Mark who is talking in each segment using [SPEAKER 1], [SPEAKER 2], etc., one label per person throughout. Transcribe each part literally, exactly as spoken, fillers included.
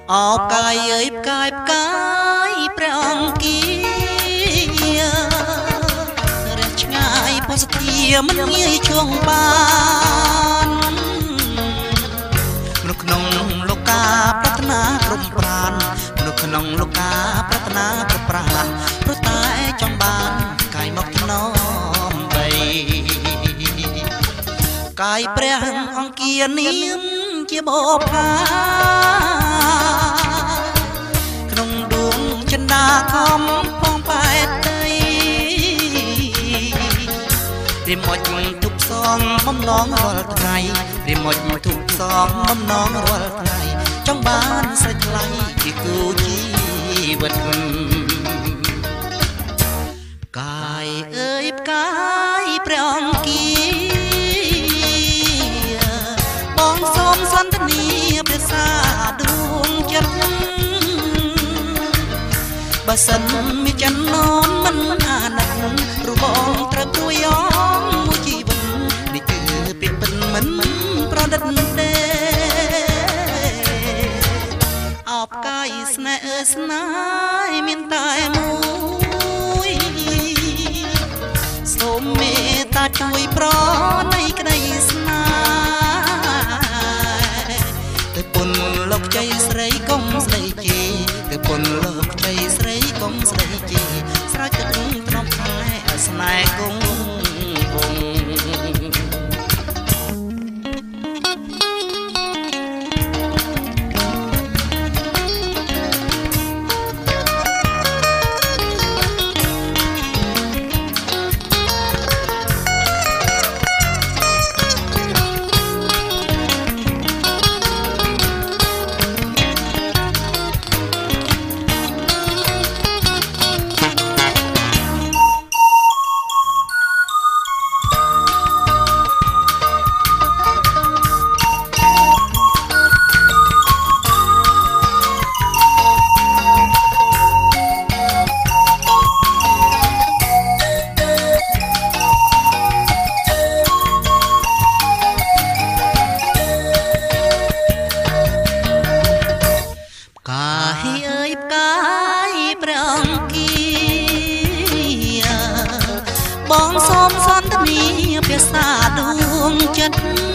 [SPEAKER 1] អោបកាយអើយផ្កាយផ្កាយព្រះអង្គារះឆ្ងាយពោសធាមិនងាយឆ្លងបានមនុស្សក្នុងលោកកាប្រាថ្នាក្រុមប្រានមនុស្សក្នុងលោកកាប្រាថ្នាប្រប្រានព្រោះតែចង់បានកាយមកថ្នមបីកាយព្រះអង្គានាមជាបផាក្នុងដួងចិន្តាខំផងបែតដីរៀមមុចទុកសងបំណងរាល់ថ្ងៃរៀមមុចទុកសងបំណងរាល់ថ្ងៃចង់បានសេចក្ដីជាគូជីវិតកាយអើយផ្កាយព្រះអង្គាបងសូមសន្តានាព្រះសាដួងចិត្តបើសិនមានចន្ទមិនអាណិតរូបបងត្រូវព្រួយអងមួយជីវិតនេះគឺពាក្យពិតមិនប្រឌិតទេអបកាយស្នេហ៍អើស្នេហ៍មានតែមួយសូមមេត្តាជួយប្រណីក្តីស្នេហ៍ទៅពុនលោកជ័យស្រីកុំស្ដីជេរទៅពុនលោកជ័យស្រីកុំស្ដីជេរស្រោចទឹកទ្រពខែស្នេហ៍គង់វងបងសូមសន្តានាព្រះសាដួងចិត្ត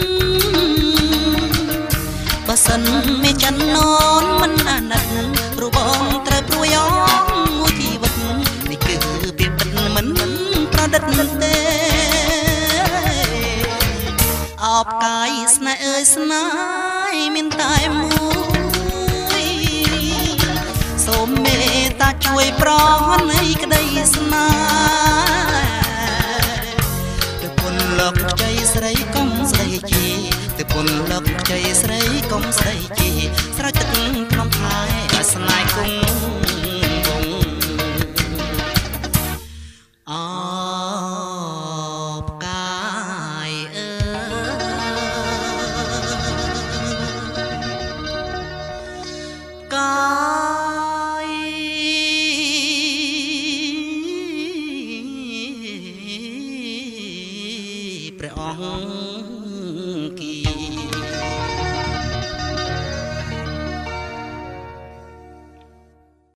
[SPEAKER 1] បើសិនមានចន្ទមិនអាណិតព្រោះបងត្រូវព្រួយអងមួយជីវិតនេះគឺពាក្យពិតមិនប្រឌិតទេអបកាយស្នេហ៍អើយស្នេហ៍មានតែមួយសូមមេត្តាជួយប្រណីក្តីស្នេហ៍លោកជ័យស្រីកុំស្ដីជេរទៅពុនលោកជ័យស្រីកុំស្ដីជេរស្រោចទឹកក្នុងខែស្នេហ៍គង់វងអបកាយអើកាយព្រះអង្គគី